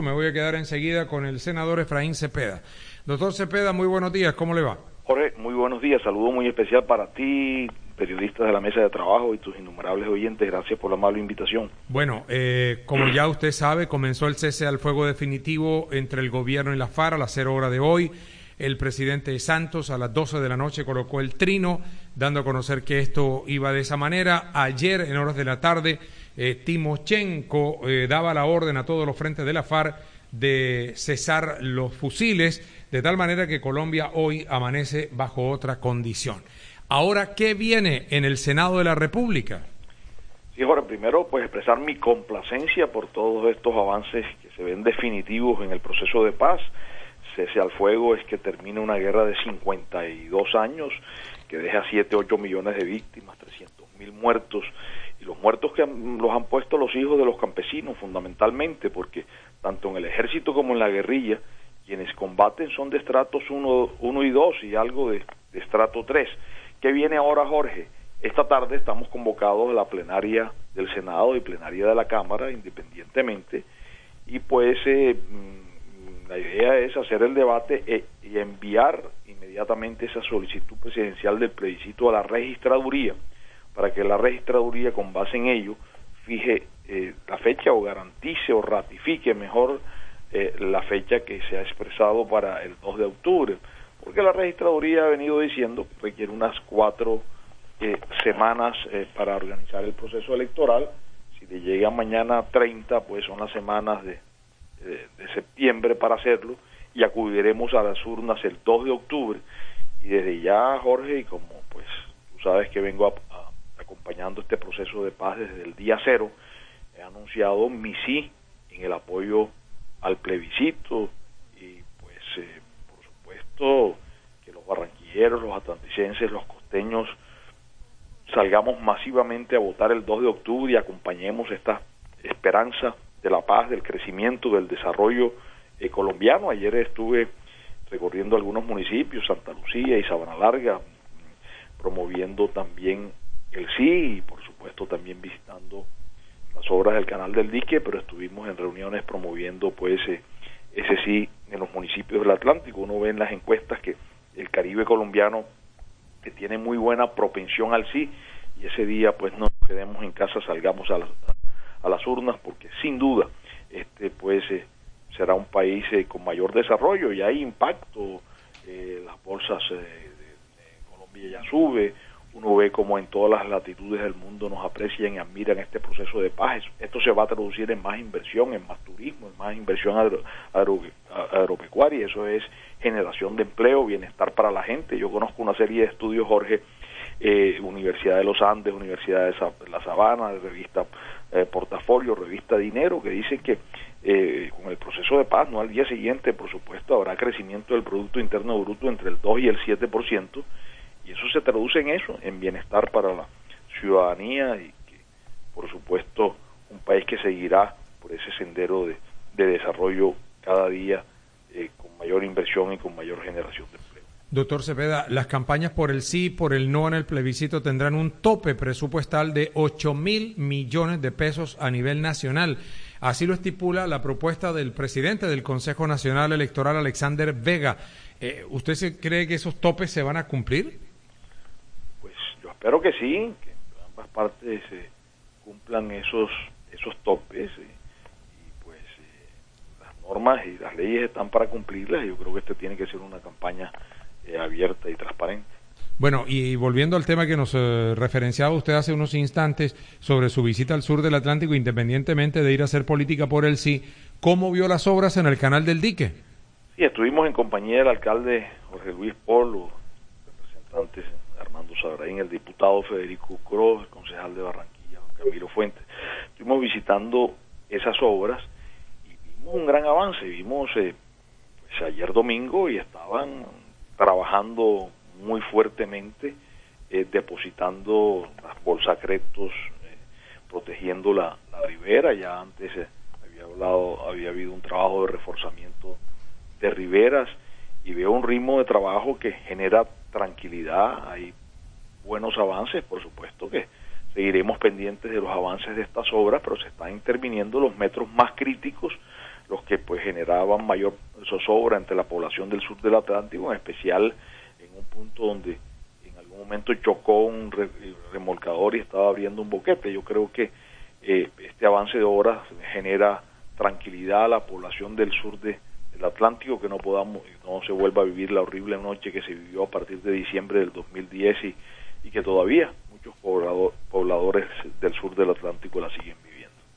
Me voy a quedar enseguida con el senador Efraín Cepeda. Doctor Cepeda, muy buenos días, ¿cómo le va? Jorge, muy buenos días, saludo muy especial para ti, periodistas de la mesa de trabajo y tus innumerables oyentes, gracias por la amable invitación. Bueno, como ya usted sabe, comenzó el cese al fuego definitivo entre el gobierno y la FARC a las 0 horas de hoy. El presidente Santos a las 12 de la noche colocó el trino, dando a conocer que esto iba de esa manera. Ayer, en horas de la tarde, Timochenko daba la orden a todos los frentes de la FARC de cesar los fusiles, de tal manera que Colombia hoy amanece bajo otra condición. Ahora, ¿qué viene en el Senado de la República? Sí, Jorge, primero pues expresar mi complacencia por todos estos avances que se ven definitivos en el proceso de paz. Cese al fuego es que termine una guerra de 52 años, que deja 7-8 millones de víctimas, 300.000 muertos, y los muertos que los han puesto los hijos de los campesinos fundamentalmente, porque tanto en el ejército como en la guerrilla, quienes combaten son de estratos 1 y 2 y algo de estrato 3. ¿Qué viene ahora, Jorge? Esta tarde estamos convocados a la plenaria del Senado y plenaria de la Cámara, independientemente, y pues la idea es hacer el debate y enviar inmediatamente esa solicitud presidencial del plebiscito a la registraduría, para que la registraduría, con base en ello, fije la fecha o garantice o ratifique mejor la fecha que se ha expresado para el 2 de octubre, porque la registraduría ha venido diciendo que requiere unas 4 semanas para organizar el proceso electoral. Si le llega mañana 30, pues son las semanas de septiembre para hacerlo, y acudiremos a las urnas el 2 de octubre. Y desde ya, Jorge, y como pues tú sabes que vengo acompañando este proceso de paz desde el día 0, he anunciado mi sí en el apoyo al plebiscito, y pues por supuesto que los barranquilleros, los atlanticenses, los costeños salgamos masivamente a votar el 2 de octubre y acompañemos esta esperanza de la paz, del crecimiento, del desarrollo colombiano. Ayer estuve recorriendo algunos municipios, Santa Lucía y Sabana Larga, promoviendo también el sí, y por supuesto también visitando las obras del Canal del Dique, pero estuvimos en reuniones promoviendo pues ese sí en los municipios del Atlántico. Uno ve en las encuestas que el Caribe colombiano que tiene muy buena propensión al sí, y ese día pues no nos quedemos en casa, salgamos a las urnas, porque sin duda pues será un país con mayor desarrollo, y hay impacto. Las bolsas de Colombia ya sube, uno ve como en todas las latitudes del mundo nos aprecian y admiran este proceso de paz. Esto se va a traducir en más inversión, en más turismo, en más inversión agropecuaria, y eso es generación de empleo, bienestar para la gente. Yo conozco una serie de estudios, Jorge, Universidad de los Andes, Universidad de La Sabana, revista Portafolio, revista Dinero, que dicen que con el proceso de paz, no al día siguiente, por supuesto, habrá crecimiento del Producto Interno Bruto entre el 2 y el 7%, y eso se traduce en eso, en bienestar para la ciudadanía, y que, por supuesto, un país que seguirá por ese sendero de desarrollo cada día, con mayor inversión y con mayor generación de empleo. Doctor Cepeda, las campañas por el sí y por el no en el plebiscito tendrán un tope presupuestal de 8.000 millones de pesos a nivel nacional. Así lo estipula la propuesta del presidente del Consejo Nacional Electoral, Alexander Vega. ¿Usted cree que esos topes se van a cumplir? Pues yo espero que sí, que ambas partes cumplan esos topes, y pues las normas y las leyes están para cumplirlas, y yo creo que tiene que ser una campaña abierta y transparente. Bueno, y volviendo al tema que nos referenciaba usted hace unos instantes sobre su visita al sur del Atlántico, independientemente de ir a hacer política por el sí, ¿cómo vio las obras en el Canal del Dique? Sí, estuvimos en compañía del alcalde Jorge Luis Polo, representantes Armando Sabraín, el diputado Federico Cruz, el concejal de Barranquilla, Camilo Fuentes. Estuvimos visitando esas obras y vimos un gran avance. Vimos pues ayer domingo, y estaban trabajando muy fuertemente, depositando las bolsacretos, protegiendo la ribera. Ya antes había habido un trabajo de reforzamiento de riberas, y veo un ritmo de trabajo que genera tranquilidad. Hay buenos avances, por supuesto que seguiremos pendientes de los avances de estas obras, pero se están interviniendo los metros más críticos, los que pues generaban mayor zozobra entre la población del sur del Atlántico, en especial en un punto donde en algún momento chocó un remolcador y estaba abriendo un boquete. Yo creo que este avance de horas genera tranquilidad a la población del sur del Atlántico, que no se vuelva a vivir la horrible noche que se vivió a partir de diciembre del 2010 y que todavía muchos pobladores del sur del Atlántico la siguen viviendo.